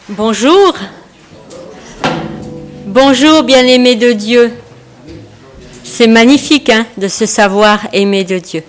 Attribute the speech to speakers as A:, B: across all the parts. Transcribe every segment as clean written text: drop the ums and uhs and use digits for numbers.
A: Bonjour. Bonjour, bien-aimés de Dieu. C'est magnifique de se savoir aimé de Dieu.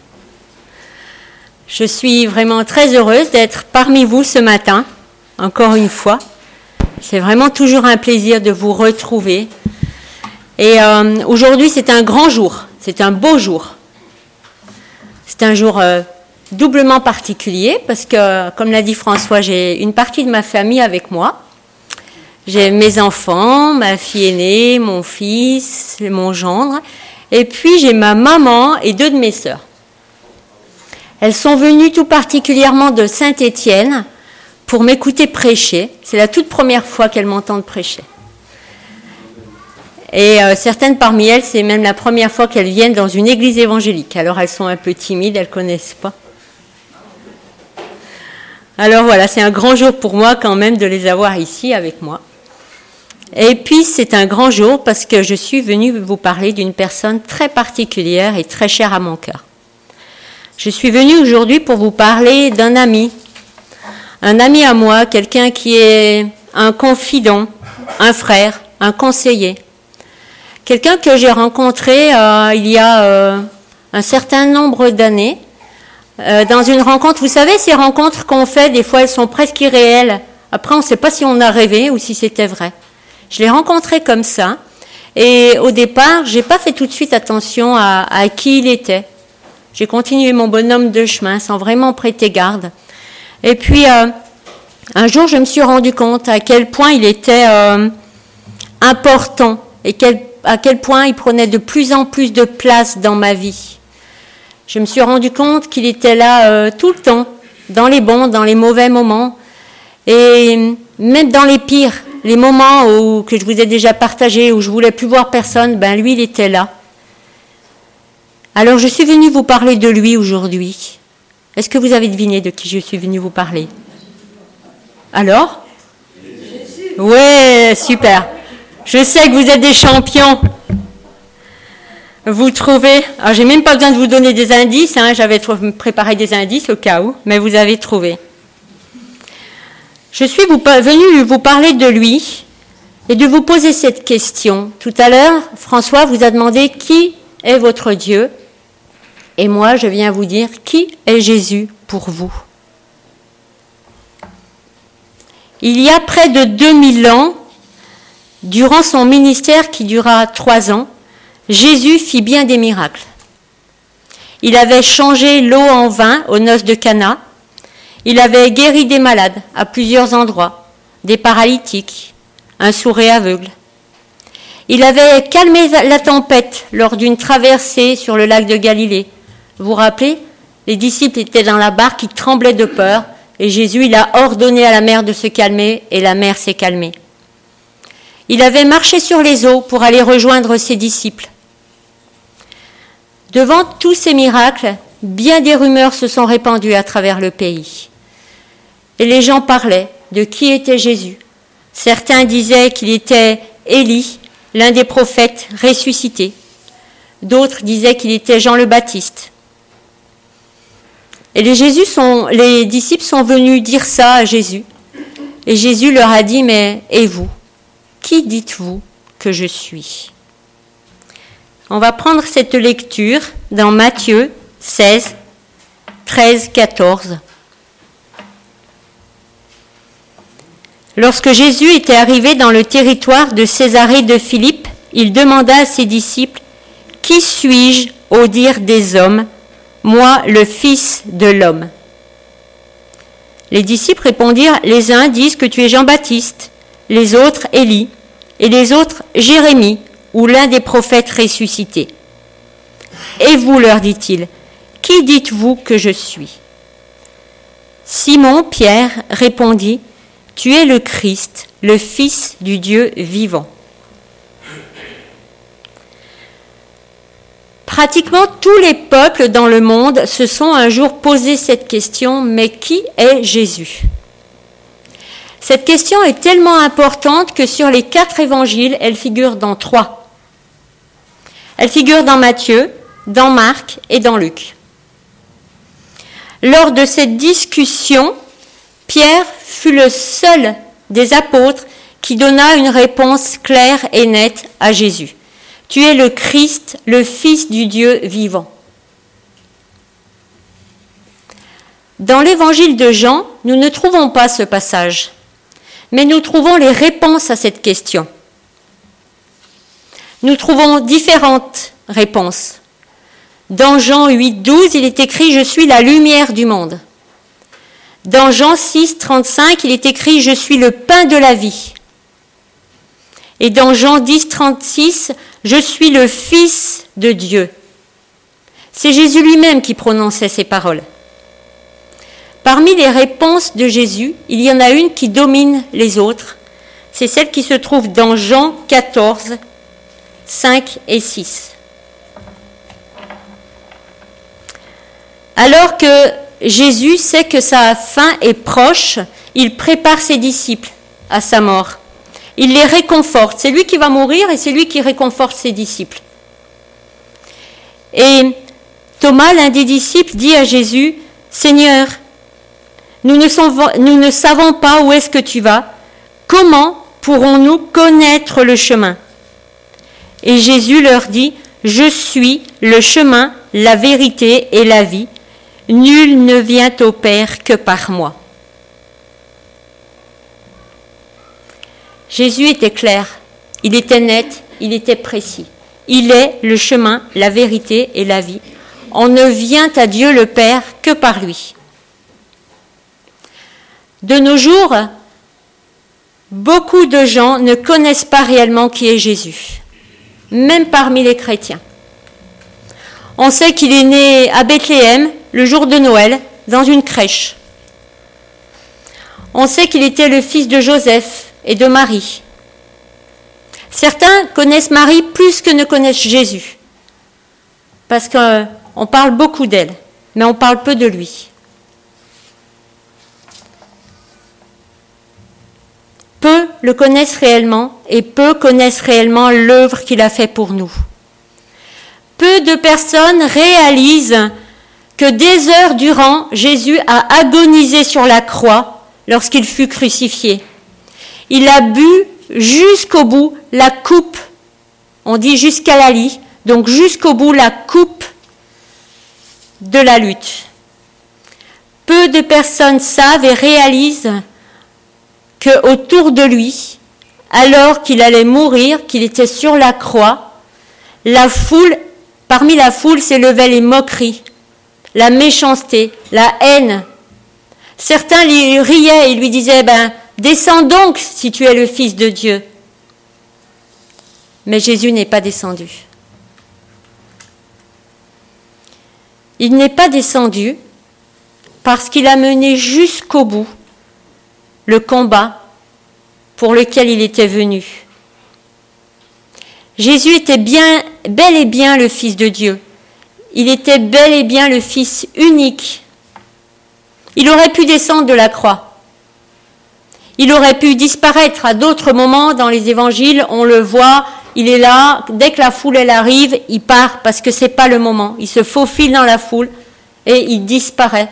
A: Je suis vraiment très heureuse d'être parmi vous ce matin, encore une fois. C'est vraiment toujours un plaisir de vous retrouver. Et aujourd'hui, c'est un grand jour, c'est un beau jour. C'est un jour doublement particulier parce que, comme l'a dit François, j'ai une partie de ma famille avec moi. J'ai mes enfants, ma fille aînée, mon fils, mon gendre, et puis j'ai ma maman et deux de mes sœurs. Elles sont venues tout particulièrement de Saint-Étienne pour m'écouter prêcher. C'est la toute première fois qu'elles m'entendent prêcher. Et certaines parmi elles, c'est même la première fois qu'elles viennent dans une église évangélique. Alors elles sont un peu timides, elles ne connaissent pas. Alors voilà, c'est un grand jour pour moi quand même de les avoir ici avec moi. Et puis c'est un grand jour parce que je suis venue vous parler d'une personne très particulière et très chère à mon cœur. Je suis venue aujourd'hui pour vous parler d'un ami à moi, quelqu'un qui est un confident, un frère, un conseiller. Quelqu'un que j'ai rencontré il y a un certain nombre d'années, dans une rencontre. Vous savez, ces rencontres qu'on fait, des fois, elles sont presque irréelles. Après, on ne sait pas si on a rêvé ou si c'était vrai. Je l'ai rencontré comme ça. Et au départ, je n'ai pas fait tout de suite attention à qui il était. J'ai continué mon bonhomme de chemin sans vraiment prêter garde. Et puis, un jour, je me suis rendu compte à quel point il était important et à quel point il prenait de plus en plus de place dans ma vie. Je me suis rendu compte qu'il était là tout le temps, dans les bons, dans les mauvais moments, et même dans les pires, les moments que je vous ai déjà partagés, où je voulais plus voir personne, lui, il était là. Alors, je suis venue vous parler de lui aujourd'hui. Est-ce que vous avez deviné de qui je suis venue vous parler? Alors? Ouais, super. Je sais que vous êtes des champions. Vous trouvez, alors j'ai même pas besoin de vous donner des indices, j'avais préparé des indices au cas où, mais vous avez trouvé. Je suis venue vous parler de lui et de vous poser cette question. Tout à l'heure, François vous a demandé qui est votre Dieu, et moi je viens vous dire qui est Jésus pour vous. Il y a près de 2000 ans, durant son ministère qui dura 3 ans, Jésus fit bien des miracles. Il avait changé l'eau en vin aux noces de Cana. Il avait guéri des malades à plusieurs endroits, des paralytiques, un sourd et aveugle. Il avait calmé la tempête lors d'une traversée sur le lac de Galilée. Vous vous rappelez? Les disciples étaient dans la barque, ils tremblaient de peur, et Jésus, il a ordonné à la mer de se calmer, et la mer s'est calmée. Il avait marché sur les eaux pour aller rejoindre ses disciples. Devant tous ces miracles, bien des rumeurs se sont répandues à travers le pays. Et les gens parlaient de qui était Jésus. Certains disaient qu'il était Élie, l'un des prophètes ressuscités. D'autres disaient qu'il était Jean le Baptiste. Et les disciples sont venus dire ça à Jésus. Et Jésus leur a dit, mais et vous? Qui dites-vous que je suis? On va prendre cette lecture dans Matthieu 16, 13, 14. Lorsque Jésus était arrivé dans le territoire de Césarée de Philippe, il demanda à ses disciples, « Qui suis-je au dire des hommes, moi le Fils de l'homme ?» Les disciples répondirent, « Les uns disent que tu es Jean-Baptiste, les autres Élie, et les autres Jérémie, ou l'un des prophètes ressuscités. » Et vous, leur dit-il, qui dites-vous que je suis? Simon, Pierre, répondit, tu es le Christ, le Fils du Dieu vivant. Pratiquement tous les peuples dans le monde se sont un jour posé cette question, mais qui est Jésus? Cette question est tellement importante que sur les 4 évangiles, elle figure dans 3. Elle figure dans Matthieu, dans Marc et dans Luc. Lors de cette discussion, Pierre fut le seul des apôtres, qui donna une réponse claire et nette à Jésus. Tu es le Christ, le Fils du Dieu vivant. Dans l'évangile de Jean, nous ne trouvons pas ce passage, mais nous trouvons les réponses à cette question. Nous trouvons différentes réponses. Dans Jean 8, 12, il est écrit « Je suis la lumière du monde ». Dans Jean 6, 35, il est écrit « Je suis le pain de la vie ». Et dans Jean 10, 36, « Je suis le Fils de Dieu ». C'est Jésus lui-même qui prononçait ces paroles. Parmi les réponses de Jésus, il y en a une qui domine les autres. C'est celle qui se trouve dans Jean 14, 5 et 6. Alors que Jésus sait que sa fin est proche, il prépare ses disciples à sa mort. Il les réconforte. C'est lui qui va mourir et c'est lui qui réconforte ses disciples. Et Thomas, l'un des disciples, dit à Jésus, « Seigneur, nous ne savons pas où est-ce que tu vas. Comment pourrons-nous connaître le chemin ?» Et Jésus leur dit, « Je suis le chemin, la vérité et la vie. Nul ne vient au Père que par moi. » Jésus était clair, il était net, il était précis. Il est le chemin, la vérité et la vie. On ne vient à Dieu le Père que par lui. De nos jours, beaucoup de gens ne connaissent pas réellement qui est Jésus, même parmi les chrétiens. On sait qu'il est né à Bethléem, le jour de Noël, dans une crèche. On sait qu'il était le fils de Joseph et de Marie. Certains connaissent Marie plus que ne connaissent Jésus, parce qu'on parle beaucoup d'elle, mais on parle peu de lui. Peu le connaissent réellement et peu connaissent réellement l'œuvre qu'il a fait pour nous. Peu de personnes réalisent que des heures durant, Jésus a agonisé sur la croix lorsqu'il fut crucifié. Il a bu jusqu'au bout la coupe, on dit jusqu'à la lie, donc jusqu'au bout la coupe de la lutte. Peu de personnes savent et réalisent qu'autour de lui, alors qu'il allait mourir, qu'il était sur la croix, parmi la foule s'élevaient les moqueries, la méchanceté, la haine. Certains lui riaient et lui disaient « Descends donc si tu es le Fils de Dieu ». Mais Jésus n'est pas descendu. Il n'est pas descendu parce qu'il a mené jusqu'au bout le combat pour lequel il était venu. Jésus était bel et bien le Fils de Dieu. Il était bel et bien le Fils unique. Il aurait pu descendre de la croix. Il aurait pu disparaître à d'autres moments dans les évangiles. On le voit, il est là. Dès que la foule elle arrive, il part parce que c'est pas le moment. Il se faufile dans la foule et il disparaît.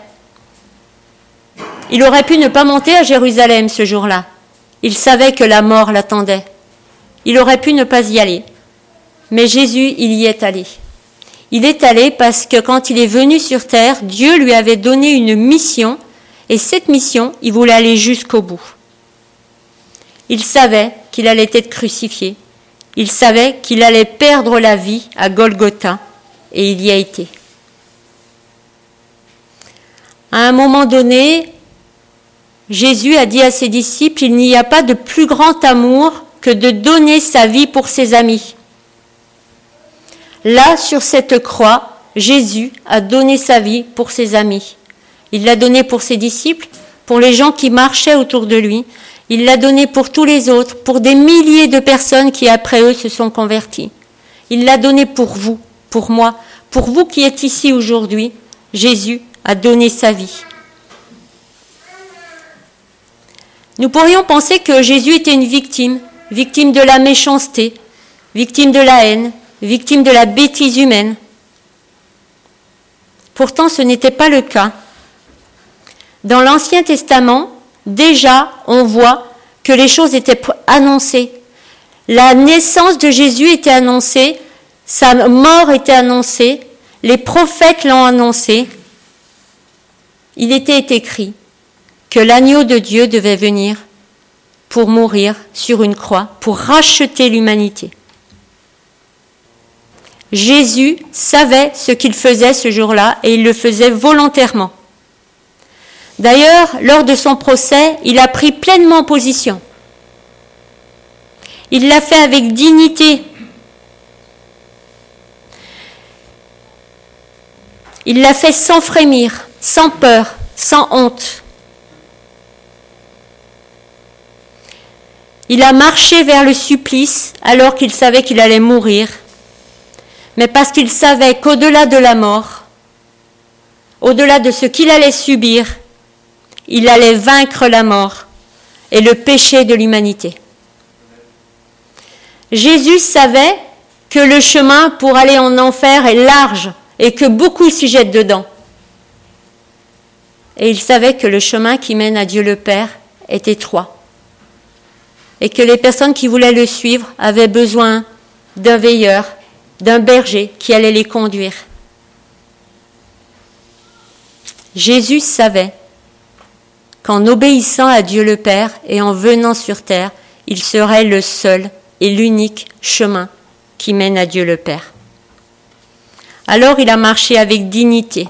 A: Il aurait pu ne pas monter à Jérusalem ce jour-là. Il savait que la mort l'attendait. Il aurait pu ne pas y aller. Mais Jésus, il y est allé. Il est allé parce que quand il est venu sur terre, Dieu lui avait donné une mission, et cette mission, il voulait aller jusqu'au bout. Il savait qu'il allait être crucifié. Il savait qu'il allait perdre la vie à Golgotha, et il y a été. À un moment donné, Jésus a dit à ses disciples, il n'y a pas de plus grand amour que de donner sa vie pour ses amis. Là, sur cette croix, Jésus a donné sa vie pour ses amis. Il l'a donné pour ses disciples, pour les gens qui marchaient autour de lui. Il l'a donné pour tous les autres, pour des milliers de personnes qui après eux se sont converties. Il l'a donné pour vous, pour moi, pour vous qui êtes ici aujourd'hui. Jésus a donné sa vie. Nous pourrions penser que Jésus était une victime de la méchanceté, victime de la haine, victime de la bêtise humaine. Pourtant, ce n'était pas le cas. Dans l'Ancien Testament, déjà, on voit que les choses étaient annoncées. La naissance de Jésus était annoncée, sa mort était annoncée, les prophètes l'ont annoncé. Il était écrit que l'agneau de Dieu devait venir pour mourir sur une croix, pour racheter l'humanité. Jésus savait ce qu'il faisait ce jour-là et il le faisait volontairement. D'ailleurs, lors de son procès, il a pris pleinement position. Il l'a fait avec dignité. Il l'a fait sans frémir, sans peur, sans honte. Il a marché vers le supplice alors qu'il savait qu'il allait mourir, mais parce qu'il savait qu'au-delà de la mort, au-delà de ce qu'il allait subir, il allait vaincre la mort et le péché de l'humanité. Jésus savait que le chemin pour aller en enfer est large et que beaucoup s'y jettent dedans. Et il savait que le chemin qui mène à Dieu le Père est étroit et que les personnes qui voulaient le suivre avaient besoin d'un veilleur, d'un berger qui allait les conduire. Jésus savait qu'en obéissant à Dieu le Père et en venant sur terre, il serait le seul et l'unique chemin qui mène à Dieu le Père. Alors il a marché avec dignité.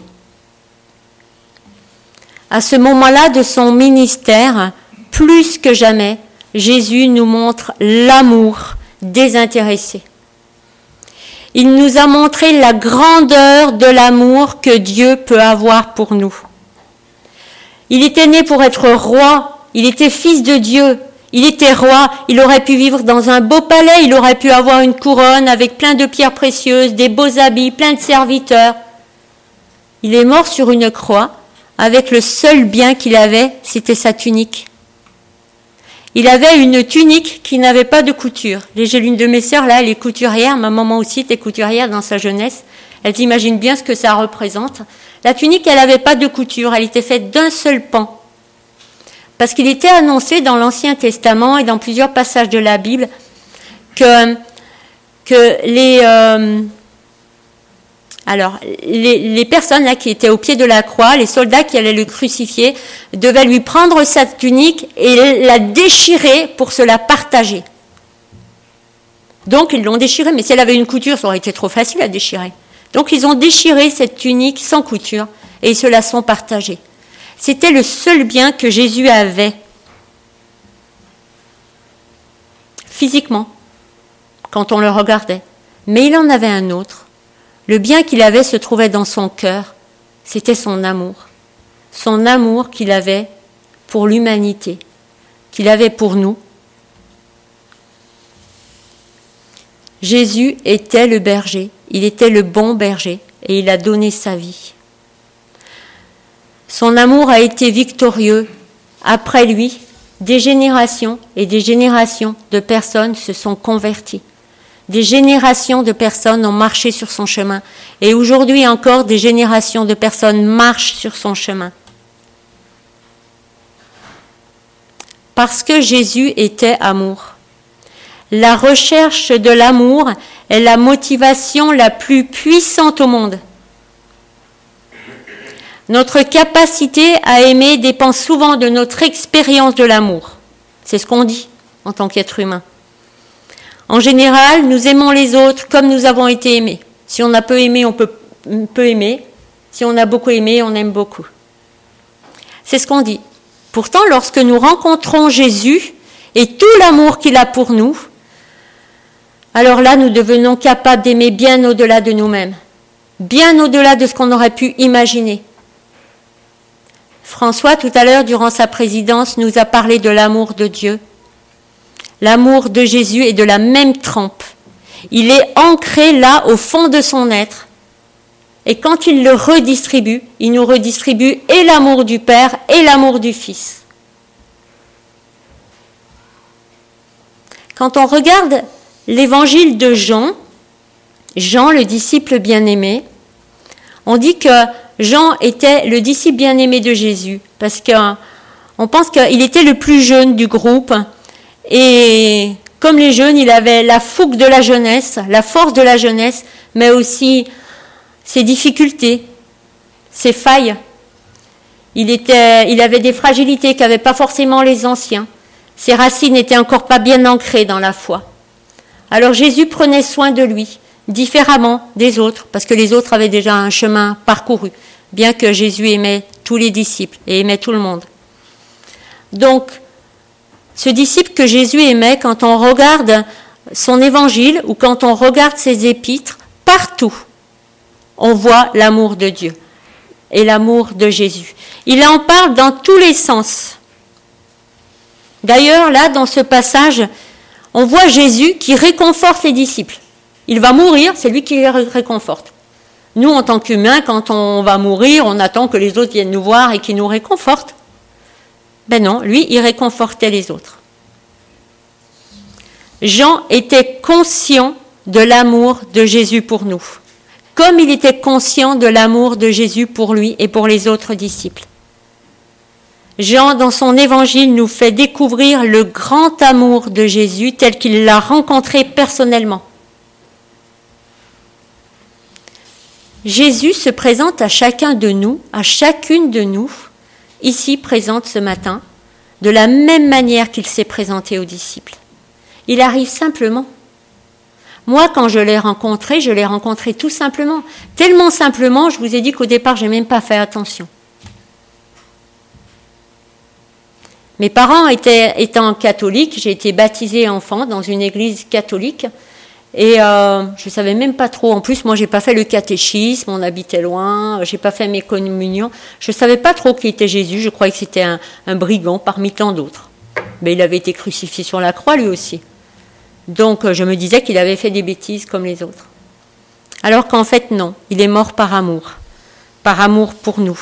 A: À ce moment-là de son ministère, plus que jamais, Jésus nous montre l'amour désintéressé. Il nous a montré la grandeur de l'amour que Dieu peut avoir pour nous. Il était né pour être roi, il était fils de Dieu, il était roi, il aurait pu vivre dans un beau palais, il aurait pu avoir une couronne avec plein de pierres précieuses, des beaux habits, plein de serviteurs. Il est mort sur une croix avec le seul bien qu'il avait, c'était sa tunique. Il avait une tunique qui n'avait pas de couture. J'ai l'une de mes sœurs, là, elle est couturière, ma maman aussi était couturière dans sa jeunesse. Elle s'imagine bien ce que ça représente. La tunique, elle n'avait pas de couture, elle était faite d'un seul pan. Parce qu'il était annoncé dans l'Ancien Testament et dans plusieurs passages de la Bible que les personnes là qui étaient au pied de la croix, les soldats qui allaient le crucifier, devaient lui prendre sa tunique et la déchirer pour se la partager. Donc ils l'ont déchirée, mais si elle avait une couture, ça aurait été trop facile à déchirer. Donc ils ont déchiré cette tunique sans couture et ils se la sont partagée. C'était le seul bien que Jésus avait, physiquement, quand on le regardait. Mais il en avait un autre. Le bien qu'il avait se trouvait dans son cœur, c'était son amour qu'il avait pour l'humanité, qu'il avait pour nous. Jésus était le berger, il était le bon berger et il a donné sa vie. Son amour a été victorieux. Après lui, des générations et des générations de personnes se sont converties. Des générations de personnes ont marché sur son chemin. Et aujourd'hui encore, des générations de personnes marchent sur son chemin. Parce que Jésus était amour. La recherche de l'amour est la motivation la plus puissante au monde. Notre capacité à aimer dépend souvent de notre expérience de l'amour. C'est ce qu'on dit en tant qu'être humain. En général, nous aimons les autres comme nous avons été aimés. Si on a peu aimé, on peut aimer. Si on a beaucoup aimé, on aime beaucoup. C'est ce qu'on dit. Pourtant, lorsque nous rencontrons Jésus et tout l'amour qu'il a pour nous, alors là, nous devenons capables d'aimer bien au-delà de nous-mêmes, bien au-delà de ce qu'on aurait pu imaginer. François, tout à l'heure, durant sa présidence, nous a parlé de l'amour de Dieu. L'amour de Jésus est de la même trempe. Il est ancré là, au fond de son être. Et quand il le redistribue, il nous redistribue et l'amour du Père et l'amour du Fils. Quand on regarde l'évangile de Jean, Jean, le disciple bien-aimé, on dit que Jean était le disciple bien-aimé de Jésus, parce qu'on pense qu'il était le plus jeune du groupe, Et comme les jeunes, il avait la fougue de la jeunesse, la force de la jeunesse, mais aussi ses difficultés, ses failles. Il avait des fragilités qu'avaient pas forcément les anciens. Ses racines n'étaient encore pas bien ancrées dans la foi. Alors Jésus prenait soin de lui, différemment des autres, parce que les autres avaient déjà un chemin parcouru, bien que Jésus aimait tous les disciples et aimait tout le monde. Donc, ce disciple que Jésus aimait, quand on regarde son évangile ou quand on regarde ses épîtres, partout, on voit l'amour de Dieu et l'amour de Jésus. Il en parle dans tous les sens. D'ailleurs, là, dans ce passage, on voit Jésus qui réconforte les disciples. Il va mourir, c'est lui qui les réconforte. Nous, en tant qu'humains, quand on va mourir, on attend que les autres viennent nous voir et qu'ils nous réconfortent. Ben non, lui, il réconfortait les autres. Jean était conscient de l'amour de Jésus pour nous, comme il était conscient de l'amour de Jésus pour lui et pour les autres disciples. Jean, dans son évangile, nous fait découvrir le grand amour de Jésus tel qu'il l'a rencontré personnellement. Jésus se présente à chacun de nous, à chacune de nous, ici présente ce matin, de la même manière qu'il s'est présenté aux disciples. Il arrive simplement. Moi, quand je l'ai rencontré tout simplement. Tellement simplement, je vous ai dit qu'au départ, je n'ai même pas fait attention. Mes parents étant catholiques, j'ai été baptisée enfant dans une église catholique et je ne savais même pas trop. En plus, moi, je n'ai pas fait le catéchisme, on habitait loin, je n'ai pas fait mes communions. Je ne savais pas trop qui était Jésus, je croyais que c'était un brigand parmi tant d'autres. Mais il avait été crucifié sur la croix lui aussi. Donc, je me disais qu'il avait fait des bêtises comme les autres. Alors qu'en fait, non, il est mort par amour pour nous.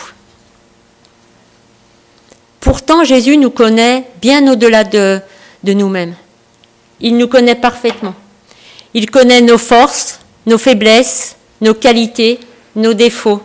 A: Pourtant, Jésus nous connaît bien au-delà de nous-mêmes. Il nous connaît parfaitement. Il connaît nos forces, nos faiblesses, nos qualités, nos défauts.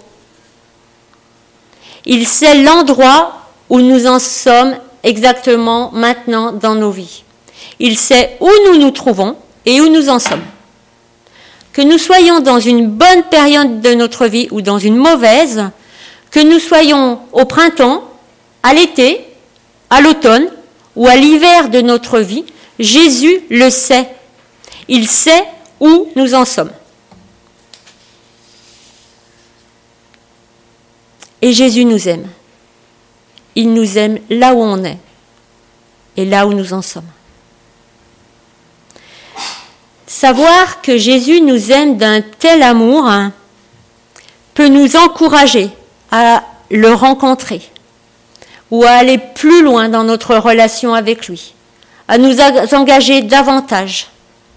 A: Il sait l'endroit où nous en sommes exactement maintenant dans nos vies. Il sait où nous nous trouvons et où nous en sommes. Que nous soyons dans une bonne période de notre vie ou dans une mauvaise, que nous soyons au printemps, à l'été, à l'automne ou à l'hiver de notre vie, Jésus le sait. Il sait où nous en sommes. Et Jésus nous aime. Il nous aime là où on est et là où nous en sommes. Savoir que Jésus nous aime d'un tel amour peut nous encourager à le rencontrer ou à aller plus loin dans notre relation avec lui, à nous engager davantage.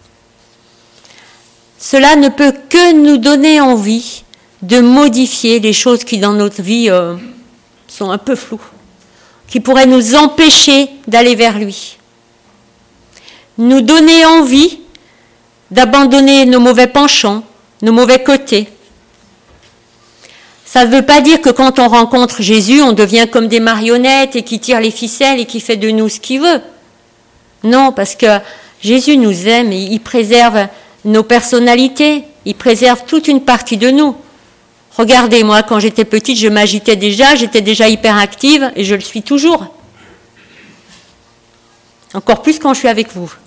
A: Cela ne peut que nous donner envie de modifier les choses qui dans notre vie sont un peu floues, qui pourraient nous empêcher d'aller vers lui. Nous donner envie d'abandonner nos mauvais penchants, nos mauvais côtés. Ça ne veut pas dire que quand on rencontre Jésus, on devient comme des marionnettes et qui tire les ficelles et qui fait de nous ce qu'il veut. Non, parce que Jésus nous aime et il préserve nos personnalités, il préserve toute une partie de nous. Regardez, moi, quand j'étais petite, je m'agitais déjà, j'étais déjà hyperactive et je le suis toujours. Encore plus quand je suis avec vous.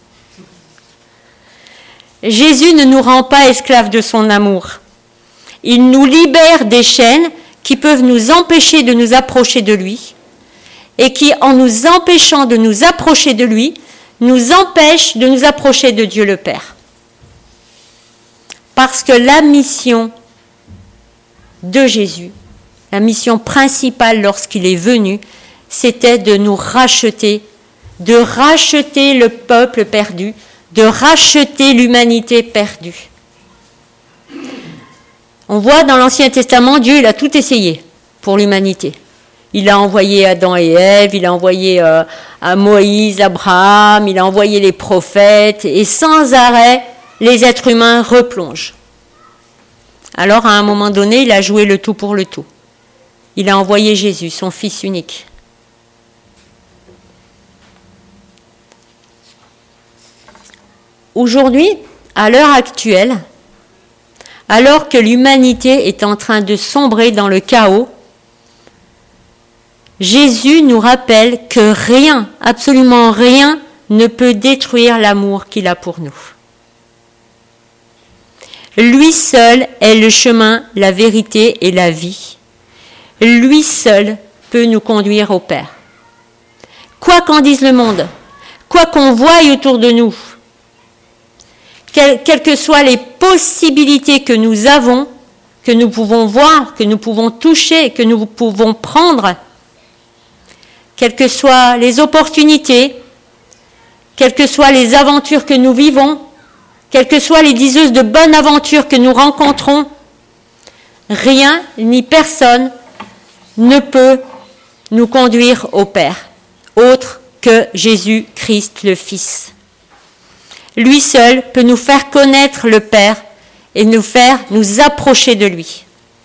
A: Jésus ne nous rend pas esclaves de son amour. Il nous libère des chaînes qui peuvent nous empêcher de nous approcher de lui et qui, en nous empêchant de nous approcher de lui, nous empêchent de nous approcher de Dieu le Père. Parce que la mission de Jésus, la mission principale lorsqu'il est venu, c'était de nous racheter, de racheter le peuple perdu, de racheter l'humanité perdue. On voit dans l'Ancien Testament, Dieu il a tout essayé pour l'humanité. Il a envoyé Adam et Ève, il a envoyé à Moïse, Abraham, il a envoyé les prophètes, et sans arrêt, les êtres humains replongent. Alors, à un moment donné, il a joué le tout pour le tout. Il a envoyé Jésus, son Fils unique. aujourd'hui, à l'heure actuelle, alors que l'humanité est en train de sombrer dans le chaos, Jésus nous rappelle que rien, absolument rien, ne peut détruire l'amour qu'il a pour nous. Lui seul est le chemin, la vérité et la vie. Lui seul peut nous conduire au Père. Quoi qu'en dise le monde, quoi qu'on voie autour de nous, quelles que soient les possibilités que nous avons, que nous pouvons voir, que nous pouvons toucher, que nous pouvons prendre, quelles que soient les opportunités, quelles que soient les aventures que nous vivons, quelles que soient les diseuses de bonne aventure que nous rencontrons, rien ni personne ne peut nous conduire au Père, autre que Jésus-Christ le Fils. Lui seul peut nous faire connaître le Père et nous faire nous approcher de lui.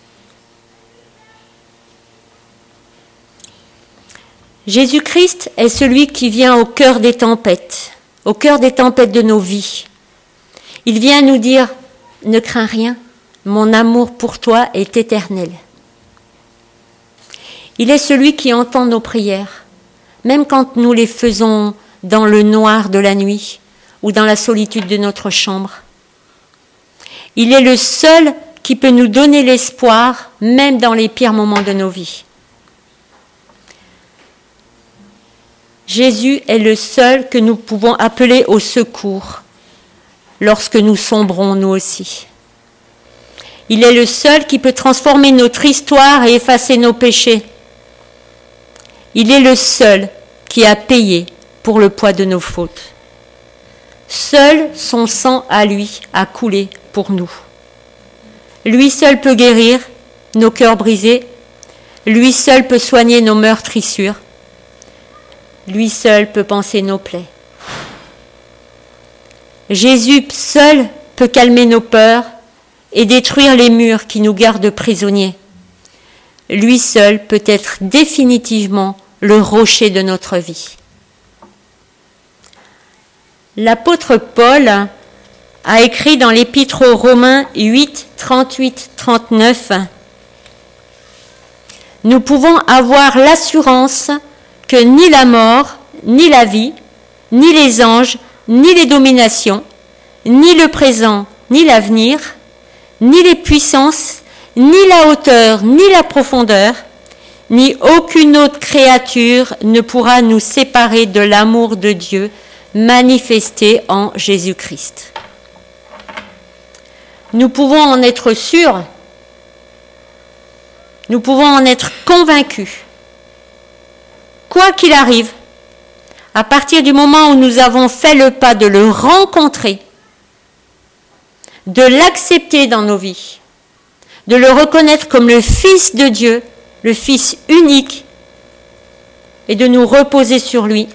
A: Jésus-Christ est celui qui vient au cœur des tempêtes de nos vies. Il vient nous dire, ne crains rien, mon amour pour toi est éternel. Il est celui qui entend nos prières, même quand nous les faisons dans le noir de la nuit ou dans la solitude de notre chambre. Il est le seul qui peut nous donner l'espoir, même dans les pires moments de nos vies. Jésus est le seul que nous pouvons appeler au secours lorsque nous sombrons nous aussi. Il est le seul qui peut transformer notre histoire et effacer nos péchés. Il est le seul qui a payé pour le poids de nos fautes. Seul son sang à lui a coulé pour nous. Lui seul peut guérir nos cœurs brisés. Lui seul peut soigner nos meurtrissures. Lui seul peut panser nos plaies. Jésus seul peut calmer nos peurs et détruire les murs qui nous gardent prisonniers. Lui seul peut être définitivement le rocher de notre vie. L'apôtre Paul a écrit dans l'Épître aux Romains 8, 38-39 « Nous pouvons avoir l'assurance que ni la mort, ni la vie, ni les anges, ni les dominations, ni le présent, ni l'avenir, ni les puissances, ni la hauteur, ni la profondeur, ni aucune autre créature ne pourra nous séparer de l'amour de Dieu manifesté en Jésus-Christ. » Nous pouvons en être sûrs, nous pouvons en être convaincus. Quoi qu'il arrive, à partir du moment où nous avons fait le pas de le rencontrer, de l'accepter dans nos vies, de le reconnaître comme le Fils de Dieu, le Fils unique, et de nous reposer sur lui,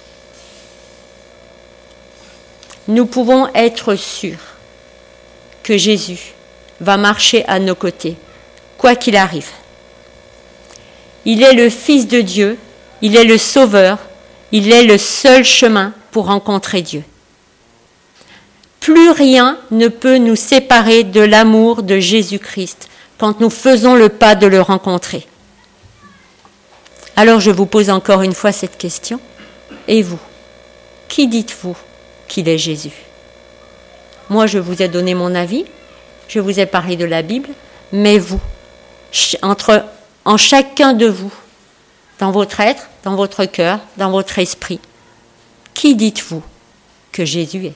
A: nous pouvons être sûrs que Jésus va marcher à nos côtés, quoi qu'il arrive. Il est le Fils de Dieu, il est le Sauveur, il est le seul chemin pour rencontrer Dieu. Plus rien ne peut nous séparer de l'amour de Jésus-Christ quand nous faisons le pas de le rencontrer. Alors je vous pose encore une fois cette question. Et vous, qui dites-vous qu'il est Jésus ? Moi, je vous ai donné mon avis, je vous ai parlé de la Bible, mais vous, en chacun de vous, dans votre être, dans votre cœur, dans votre esprit, qui dites-vous que Jésus est ?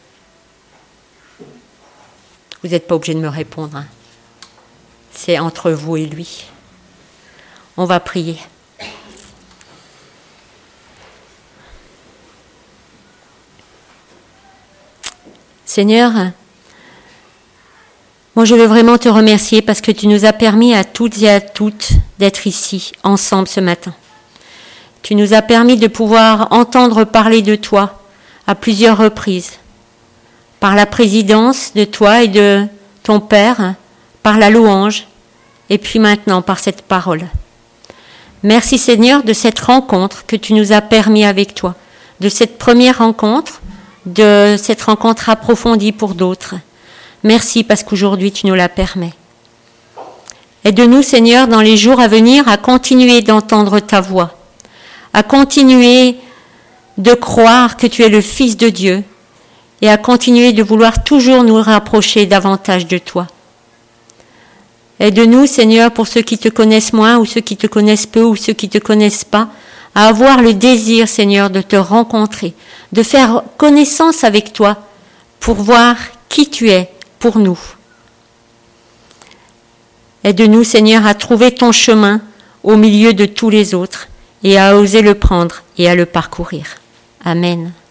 A: Vous n'êtes pas obligé de me répondre. Hein. C'est entre vous et lui. On va prier. Seigneur, moi je veux vraiment te remercier parce que tu nous as permis à toutes et à toutes d'être ici, ensemble ce matin. Tu nous as permis de pouvoir entendre parler de toi à plusieurs reprises, par la présidence de toi et de ton Père, par la louange, et puis maintenant par cette parole. Merci Seigneur de cette rencontre que tu nous as permis avec toi, de cette première rencontre, de cette rencontre approfondie pour d'autres. Merci parce qu'aujourd'hui tu nous la permets. Aide-nous, Seigneur, dans les jours à venir, à continuer d'entendre ta voix, à continuer de croire que tu es le Fils de Dieu et à continuer de vouloir toujours nous rapprocher davantage de toi. Aide-nous, Seigneur, pour ceux qui te connaissent moins ou ceux qui te connaissent peu ou ceux qui ne te connaissent pas, à avoir le désir, Seigneur, de te rencontrer, de faire connaissance avec toi pour voir qui tu es pour nous. Aide-nous, Seigneur, à trouver ton chemin au milieu de tous les autres et à oser le prendre et à le parcourir. Amen.